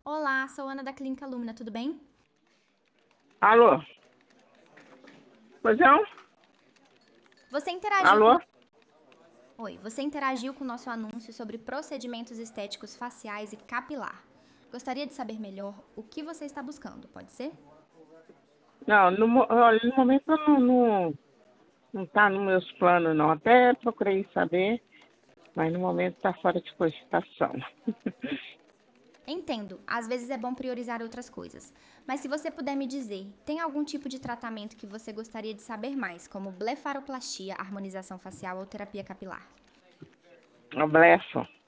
Olá, sou Ana da Clínica Lumina, tudo bem? Alô? Pois não? Você interagiu com... Alô? Oi, você interagiu com o nosso anúncio sobre procedimentos estéticos faciais e capilar. Gostaria de saber melhor o que você está buscando, pode ser? Não, olha, no momento não tá nos meus planos, não. Até procurei saber, mas no momento tá fora de cogitação. Entendo, às vezes é bom priorizar outras coisas. Mas se você puder me dizer, tem algum tipo de tratamento que você gostaria de saber mais, como blefaroplastia, harmonização facial ou terapia capilar? Um blefo.